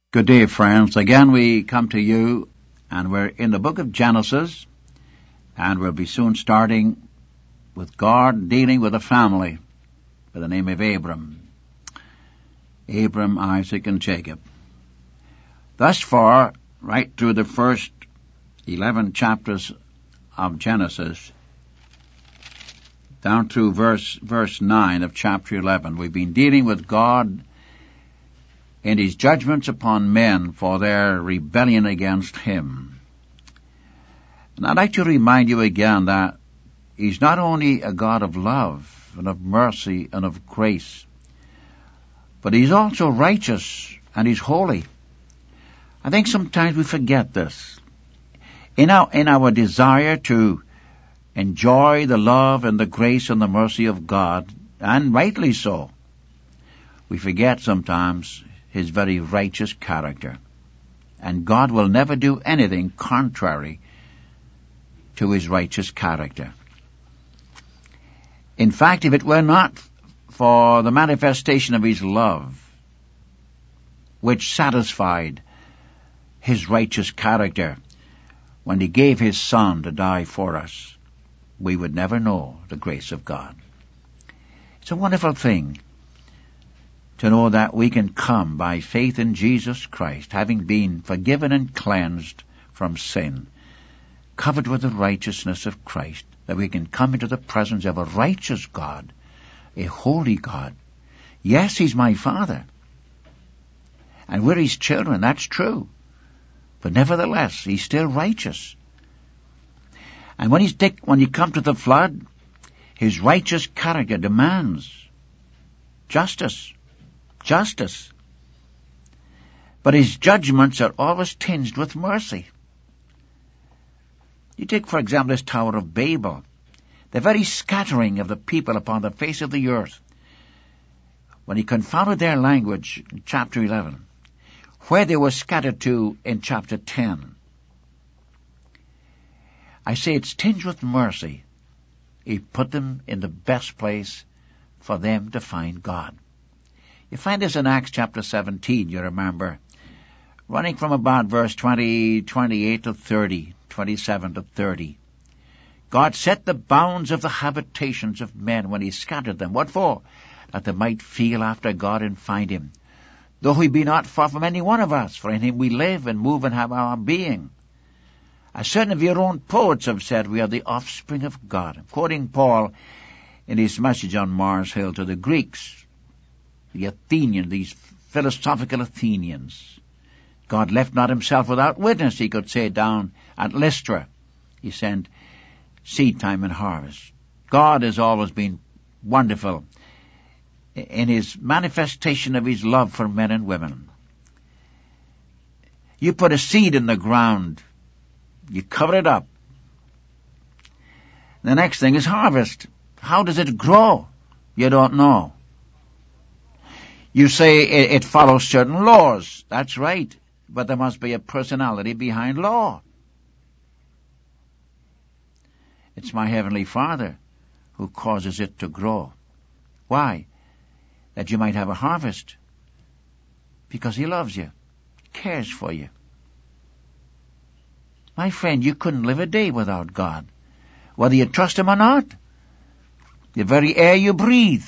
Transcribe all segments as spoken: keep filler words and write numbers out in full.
Good day, friends. Again, we come to you, and we're in the book of Genesis, and we'll be soon starting with God dealing with a family by the name of Abram. Abram, Isaac, and Jacob. Thus far, right through the first eleven chapters of Genesis, down through verse, verse nine of chapter eleven, we've been dealing with God in his judgments upon men for their rebellion against him. And I'd like to remind you again that he's not only a God of love and of mercy and of grace, but he's also righteous and he's holy. I think sometimes we forget this. In our, in our desire to enjoy the love and the grace and the mercy of God, and rightly so, we forget sometimes his very righteous character. And God will never do anything contrary to his righteous character. In fact, if it were not for the manifestation of his love, which satisfied his righteous character when he gave his Son to die for us, we would never know the grace of God. It's a wonderful thing to know that we can come by faith in Jesus Christ, having been forgiven and cleansed from sin, covered with the righteousness of Christ, that we can come into the presence of a righteous God, a holy God. Yes, he's my Father, and we're his children, that's true. But nevertheless, he's still righteous. And when he's take, when you come to the flood, his righteous character demands justice. Justice. But his judgments are always tinged with mercy. You take, for example, this Tower of Babel, the very scattering of the people upon the face of the earth. When he confounded their language in chapter eleven, where they were scattered to in chapter ten. I say it's tinged with mercy. He put them in the best place for them to find God. You find this in Acts chapter seventeen, you remember, running from about verse twenty, twenty-eight to thirty, twenty-seven to thirty. God set the bounds of the habitations of men when he scattered them. What for? That they might feel after God and find him. Though he be not far from any one of us, for in him we live and move and have our being. As certain of your own poets have said, we are the offspring of God. I'm quoting Paul in his message on Mars Hill to the Greeks, the Athenians, these philosophical Athenians. God left not himself without witness, he could say down at Lystra. He sent seed time and harvest. God has always been wonderful in his manifestation of his love for men and women. You put a seed in the ground, you cover it up. The next thing is harvest. How does it grow? You don't know. You say it, it follows certain laws. That's right. But there must be a personality behind law. It's my Heavenly Father who causes it to grow. Why? That you might have a harvest. Because he loves you, cares for you. My friend, you couldn't live a day without God, whether you trust him or not. The very air you breathe,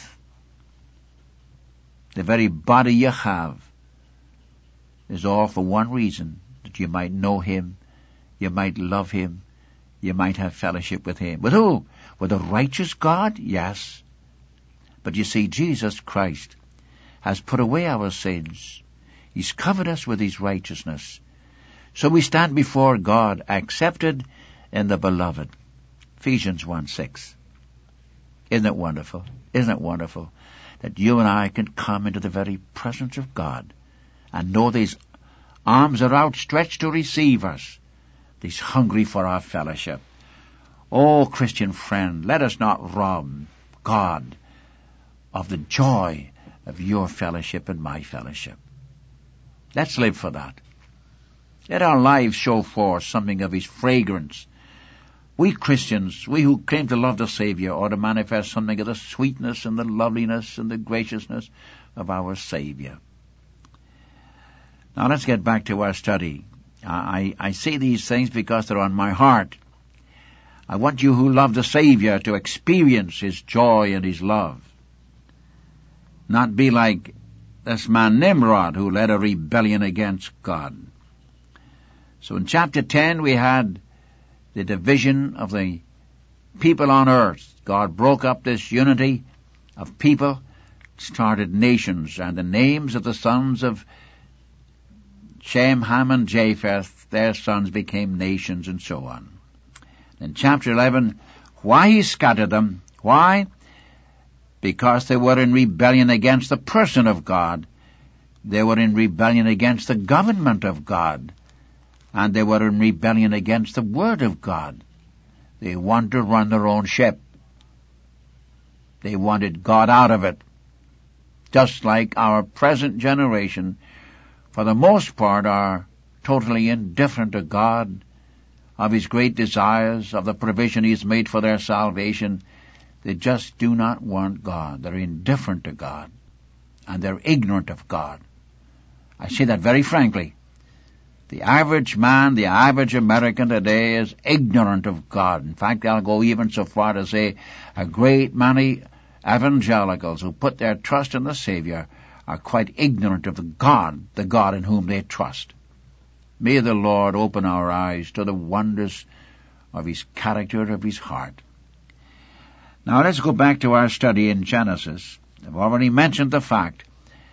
the very body you have, is all for one reason, that you might know him, you might love him, you might have fellowship with him. With who? With a righteous God? Yes. But you see, Jesus Christ has put away our sins. He's covered us with his righteousness. So we stand before God, accepted in the beloved. Ephesians one six. Isn't it wonderful? Isn't it wonderful that you and I can come into the very presence of God and know these arms are outstretched to receive us. He's hungry for our fellowship. Oh, Christian friend, let us not rob God of the joy of your fellowship and my fellowship. Let's live for that. Let our lives show forth something of his fragrance. We Christians, we who claim to love the Savior, ought to manifest something of the sweetness and the loveliness and the graciousness of our Savior. Now let's get back to our study. I, I say these things because they're on my heart. I want you who love the Savior to experience His joy and His love. Not be like this man Nimrod who led a rebellion against God. So in chapter ten we had the division of the people on earth. God broke up this unity of people, started nations, and the names of the sons of Shem, Ham, and Japheth, their sons became nations, and so on. In chapter eleven, why He scattered them? Why? Because they were in rebellion against the person of God. They were in rebellion against the government of God. And they were in rebellion against the Word of God. They wanted to run their own ship. They wanted God out of it. Just like our present generation, for the most part, are totally indifferent to God, of His great desires, of the provision He's made for their salvation. They just do not want God. They're indifferent to God. And they're ignorant of God. I say that very frankly. The average man, the average American today is ignorant of God. In fact, I'll go even so far to say a great many evangelicals who put their trust in the Savior are quite ignorant of the God, the God in whom they trust. May the Lord open our eyes to the wonders of His character, of His heart. Now let's go back to our study in Genesis. I've already mentioned the fact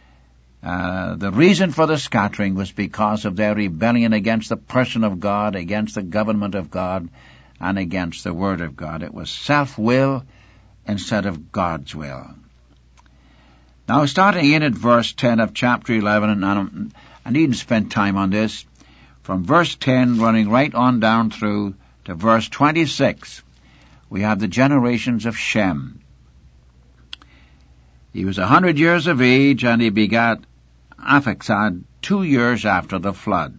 Uh, the reason for the scattering was because of their rebellion against the person of God, against the government of God, and against the Word of God. It was self-will instead of God's will. Now, starting in at verse ten of chapter eleven, and I'm, I needn't spend time on this, from verse ten running right on down through to verse twenty-six, we have the generations of Shem. He was a hundred years of age, and he begat Arphaxad two years after the flood.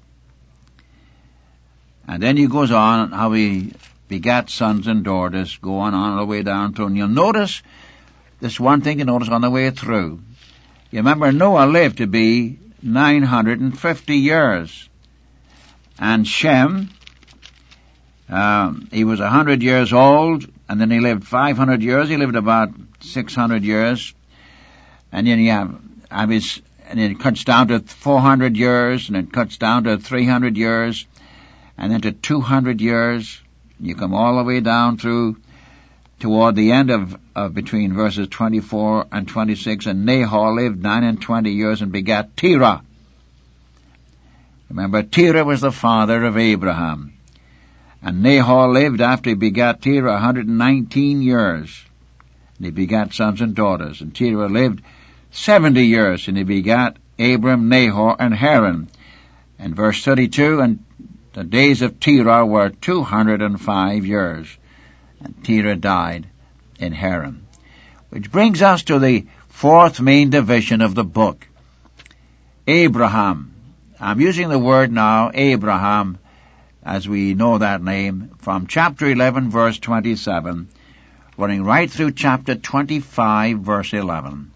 And then he goes on how he begat sons and daughters, going on all the way down through. And you'll notice, this one thing you notice on the way through. You remember Noah lived to be nine hundred fifty years. And Shem, um, he was a hundred years old, and then he lived five hundred years. He lived about six hundred years. And then you have, have his, and it cuts down to four hundred years, and it cuts down to three hundred years, and then to two hundred years. You come all the way down through toward the end of, of between verses twenty-four and twenty-six, and Nahor lived nine and twenty years and begat Terah. Remember, Terah was the father of Abraham. And Nahor lived after he begat Terah one hundred nineteen years. And he begat sons and daughters. And Terah lived seventy years, and he begat Abram, Nahor, and Haran. And verse thirty-two, and the days of Terah were two hundred and five years. And Terah died in Haran. Which brings us to the fourth main division of the book. Abraham. I'm using the word now, Abraham, as we know that name, from chapter eleven, verse twenty-seven, running right through chapter twenty-five, verse eleven.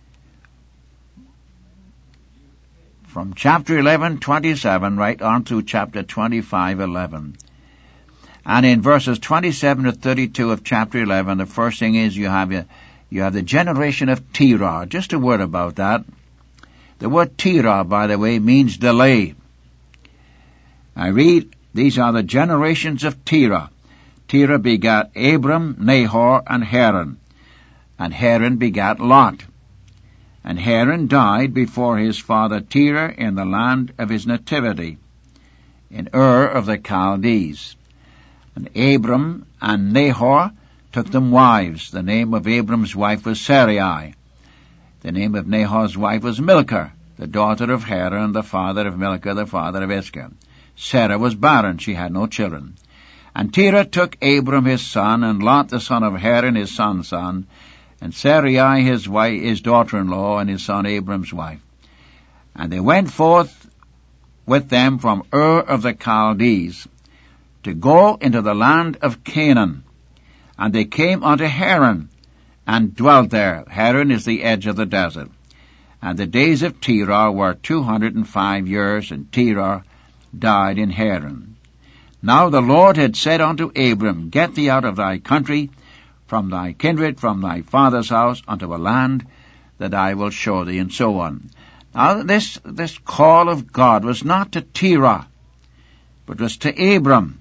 From chapter eleven, twenty-seven, right on through chapter twenty-five, eleven. And in verses twenty-seven to thirty-two of chapter eleven, the first thing is you have a, you have the generation of Terah. Just a word about that. The word Terah, by the way, means delay. I read, these are the generations of Terah. Terah begat Abram, Nahor, and Haran. And Haran begat Lot. And Haran died before his father Terah in the land of his nativity, in Ur of the Chaldees. And Abram and Nahor took them wives. The name of Abram's wife was Sarai. The name of Nahor's wife was Milcah, the daughter of Haran, the father of Milcah, the father of Iscah. Sarah was barren, she had no children. And Terah took Abram his son, and Lot the son of Haran his son's son, and Sarai his wife, his daughter-in-law, and his son Abram's wife. And they went forth with them from Ur of the Chaldees, to go into the land of Canaan. And they came unto Haran, and dwelt there. Haran is the edge of the desert. And the days of Terah were two hundred and five years, and Terah died in Haran. Now the Lord had said unto Abram, Get thee out of thy country, from thy kindred, from thy father's house, unto a land that I will show thee, and so on. Now this, this call of God was not to Terah, but was to Abram.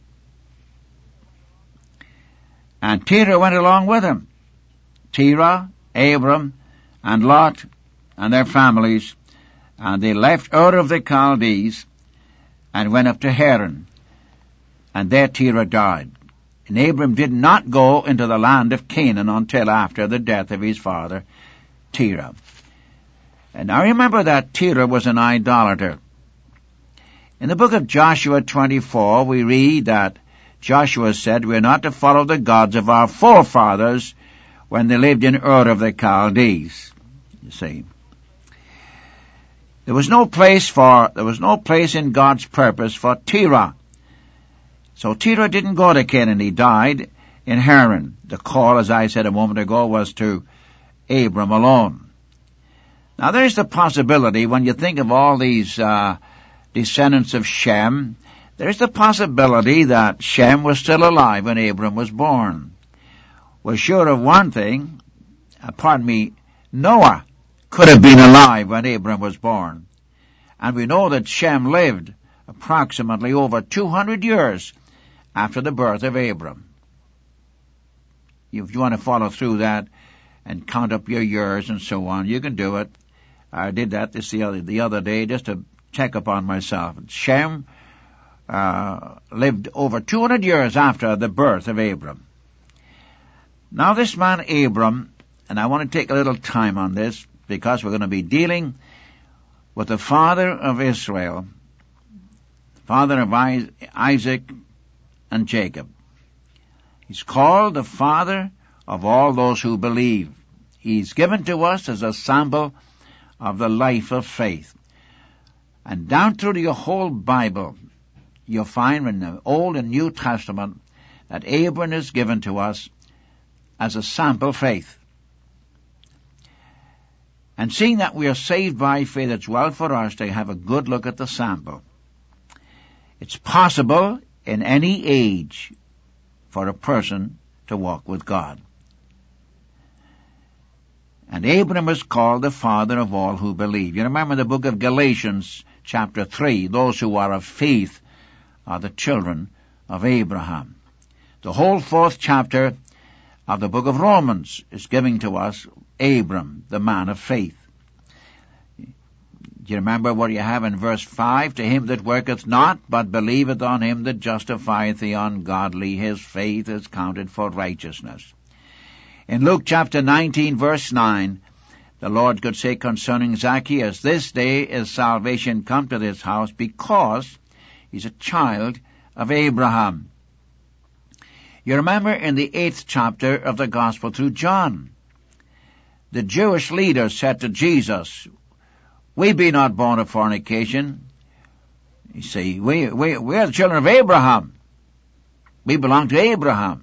And Terah went along with him. Terah, Abram, and Lot, and their families, and they left Ur of the Chaldees, and went up to Haran. And there Terah died. And Abram did not go into the land of Canaan until after the death of his father, Terah. And now remember that Terah was an idolater. In the book of Joshua twenty-four, we read that Joshua said, We are not to follow the gods of our forefathers when they lived in Ur of the Chaldees. You see. There was no place for, there was no place in God's purpose for Terah. So Terah didn't go to Canaan, he died in Haran. The call, as I said a moment ago, was to Abram alone. Now there's the possibility, when you think of all these uh, descendants of Shem, there's the possibility that Shem was still alive when Abram was born. We're sure of one thing, uh, pardon me, Noah could have been alive when Abram was born. And we know that Shem lived approximately over two hundred years after the birth of Abram. If you want to follow through that and count up your years and so on, you can do it. I did that this the other, the other day just to check up on myself. Shem uh, lived over two hundred years after the birth of Abram. Now this man Abram, and I want to take a little time on this because we're going to be dealing with the father of Israel, father of Isaac and Jacob. He's called the father of all those who believe. He's given to us as a sample of the life of faith. And down through the whole Bible, you'll find in the Old and New Testament that Abraham is given to us as a sample faith. And seeing that we are saved by faith, it's well for us to have a good look at the sample. It's possible in any age for a person to walk with God. And Abraham is called the father of all who believe. You remember the book of Galatians, chapter three, those who are of faith are the children of Abraham. The whole fourth chapter of the book of Romans is giving to us Abram, the man of faith. Do you remember what you have in verse five? To him that worketh not, but believeth on him that justifieth the ungodly, his faith is counted for righteousness. In Luke chapter nineteen, verse nine, the Lord could say concerning Zacchaeus, This day is salvation come to this house, because he's a child of Abraham. You remember in the eighth chapter of the Gospel through John, the Jewish leaders said to Jesus, We be not born of fornication. You see, we, we, we are the children of Abraham. We belong to Abraham.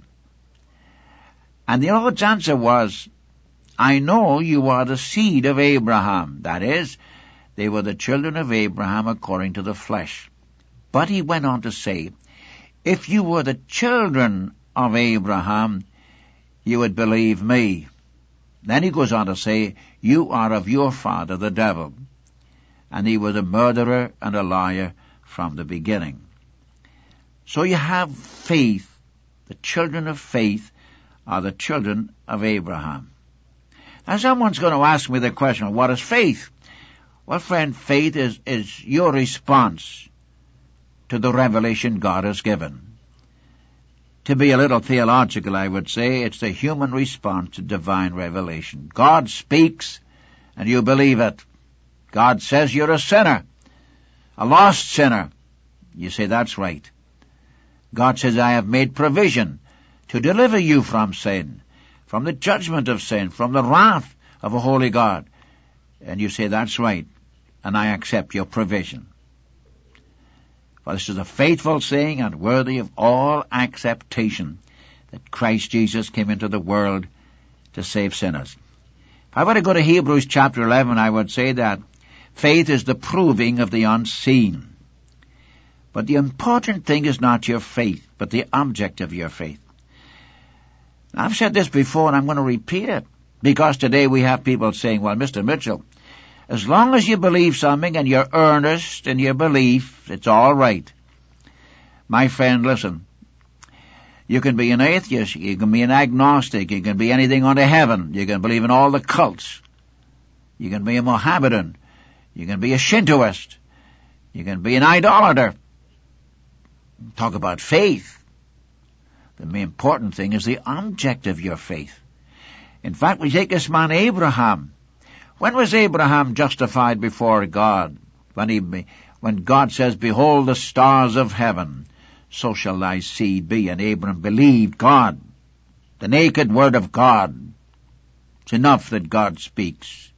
And the Lord's answer was, I know you are the seed of Abraham. That is, they were the children of Abraham according to the flesh. But he went on to say, if you were the children of Abraham, you would believe me. Then he goes on to say, you are of your father the devil, and he was a murderer and a liar from the beginning. So you have faith. The children of faith are the children of Abraham. Now someone's going to ask me the question, what is faith? Well, friend, faith is, is your response to the revelation God has given. To be a little theological, I would say, it's the human response to divine revelation. God speaks, and you believe it. God says you're a sinner, a lost sinner. You say, that's right. God says, I have made provision to deliver you from sin, from the judgment of sin, from the wrath of a holy God. And you say, that's right, and I accept your provision. For this is a faithful saying and worthy of all acceptation, that Christ Jesus came into the world to save sinners. I were to go to Hebrews chapter eleven, I would say that faith is the proving of the unseen. But the important thing is not your faith, but the object of your faith. I've said this before, and I'm going to repeat it, because today we have people saying, well, Mister Mitchell, as long as you believe something and you're earnest in your belief, it's all right. My friend, listen, you can be an atheist, you can be an agnostic, you can be anything under heaven, you can believe in all the cults, you can be a Mohammedan, you can be a Shintoist, you can be an idolater. Talk about faith. The main important thing is the object of your faith. In fact, we take this man Abraham. When was Abraham justified before God? When he, when God says, behold the stars of heaven, so shall thy seed be. And Abraham believed God, the naked word of God. It's enough that God speaks.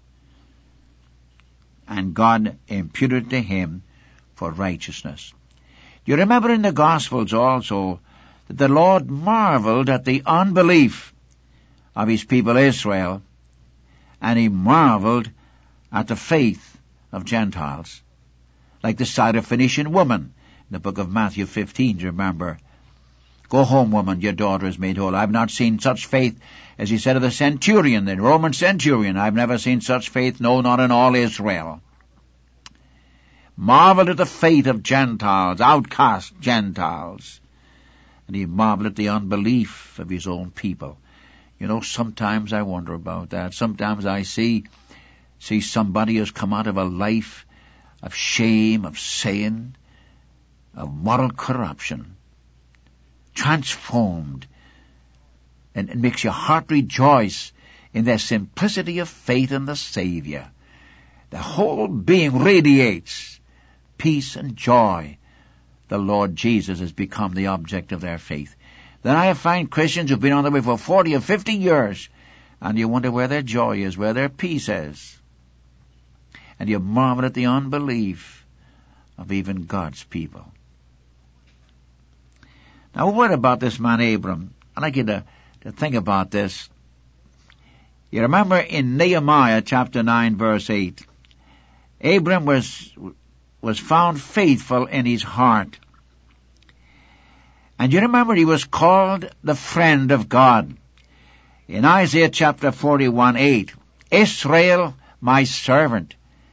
And God imputed to him for righteousness. You remember in the Gospels also that the Lord marveled at the unbelief of his people Israel, and he marveled at the faith of Gentiles, like the Syrophoenician woman in the book of Matthew fifteen, do you remember? Go home, woman, your daughter is made whole. I've not seen such faith, as he said of the centurion, the Roman centurion. I've never seen such faith, no, not in all Israel. Marveled at the faith of Gentiles, outcast Gentiles. And he marveled at the unbelief of his own people. You know, sometimes I wonder about that. Sometimes I see, see somebody who's come out of a life of shame, of sin, of moral corruption, transformed, and it makes your heart rejoice in their simplicity of faith in the Savior. The whole being radiates peace and joy. The Lord Jesus has become the object of their faith. Then I have found Christians who've been on the way for forty or fifty years, and you wonder where their joy is, where their peace is. And you marvel at the unbelief of even God's people. Now, what about this man Abram? I'd like you to, to think about this. You remember in Nehemiah chapter nine, verse eight, Abram was was found faithful in his heart. And you remember he was called the friend of God. In Isaiah chapter forty-one, eight, Israel, my servant,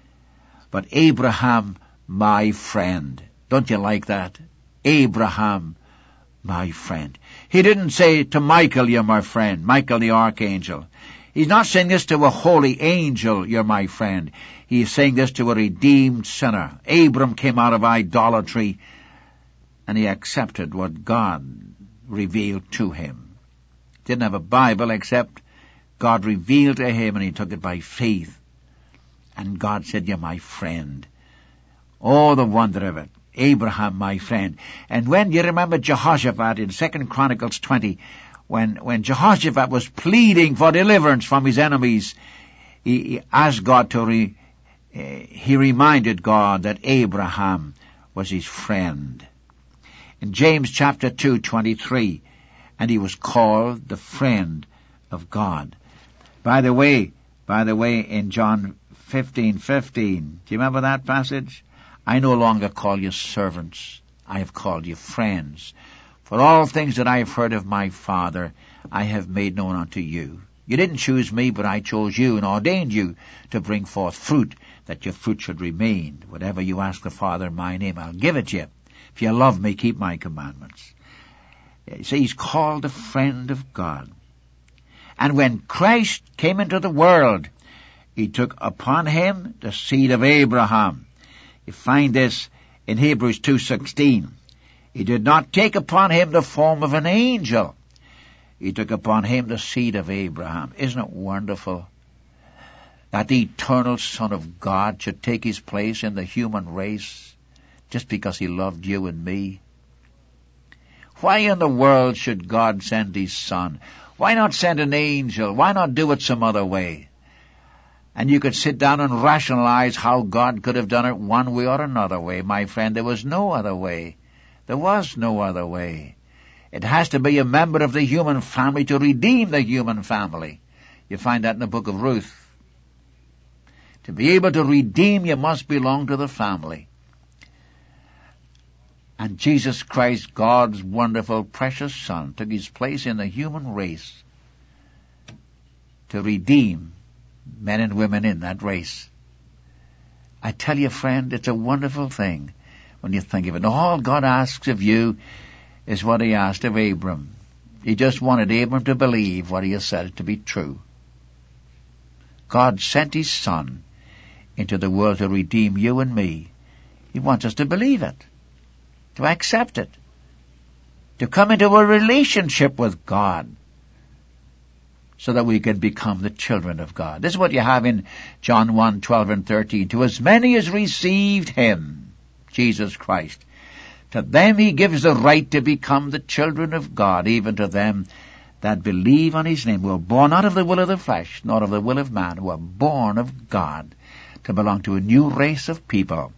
but Abraham, my friend. Don't you like that? Abraham, my friend. He didn't say to Michael, you're my friend, Michael the archangel. He's not saying this to a holy angel, you're my friend. He's saying this to a redeemed sinner. Abram came out of idolatry, and he accepted what God revealed to him. Didn't have a Bible, except God revealed to him, and he took it by faith. And God said, you're my friend. Oh, the wonder of it. Abraham, my friend. And when you remember Jehoshaphat in Second Chronicles twenty, when, when Jehoshaphat was pleading for deliverance from his enemies, he, he asked God to, re, uh, he reminded God that Abraham was his friend. In James chapter two, twenty-three, and he was called the friend of God. By the way, by the way, in John fifteen, fifteen, do you remember that passage? I no longer call you servants, I have called you friends. For all things that I have heard of my Father, I have made known unto you. You didn't choose me, but I chose you and ordained you to bring forth fruit, that your fruit should remain. Whatever you ask the Father in my name, I'll give it you. If you love me, keep my commandments. See, he's called a friend of God. And when Christ came into the world, he took upon him the seed of Abraham. You find this in Hebrews two sixteen. He did not take upon him the form of an angel. He took upon him the seed of Abraham. Isn't it wonderful that the eternal Son of God should take his place in the human race just because he loved you and me? Why in the world should God send his Son? Why not send an angel? Why not do it some other way? And you could sit down and rationalize how God could have done it one way or another way. My friend, there was no other way. There was no other way. It has to be a member of the human family to redeem the human family. You find that in the book of Ruth. To be able to redeem, you must belong to the family. And Jesus Christ, God's wonderful, precious Son, took his place in the human race to redeem men and women in that race. I tell you, friend, it's a wonderful thing when you think of it. All God asks of you is what he asked of Abram. He just wanted Abram to believe what he has said to be true. God sent his Son into the world to redeem you and me. He wants us to believe it, to accept it, to come into a relationship with God so that we can become the children of God. This is what you have in John one, twelve and thirteen. To as many as received him, Jesus Christ, to them he gives the right to become the children of God, even to them that believe on his name, who are born not of the will of the flesh, nor of the will of man, who are born of God, to belong to a new race of people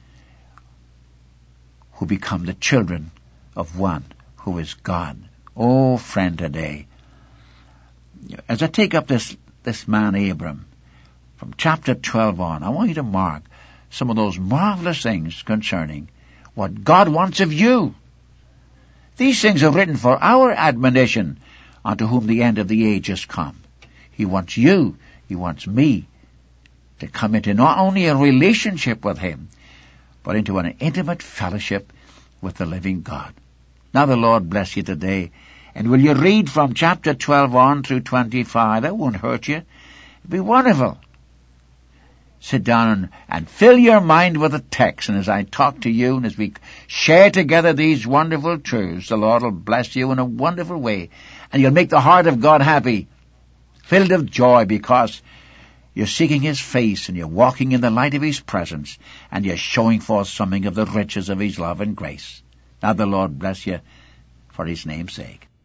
who become the children of one who is God. Oh, friend, today, as I take up this, this man Abram, from chapter twelve on, I want you to mark some of those marvelous things concerning what God wants of you. These things are written for our admonition, unto whom the end of the age has come. He wants you, he wants me, to come into not only a relationship with him, but into an intimate fellowship with the living God. Now the Lord bless you today. And will you read from chapter twelve on through twenty-five? That won't hurt you. It'll be wonderful. Sit down and, and fill your mind with the text. And as I talk to you and as we share together these wonderful truths, the Lord will bless you in a wonderful way. And you'll make the heart of God happy, filled of joy, because you're seeking his face and you're walking in the light of his presence and you're showing forth something of the riches of his love and grace. Now the Lord bless you for his name's sake.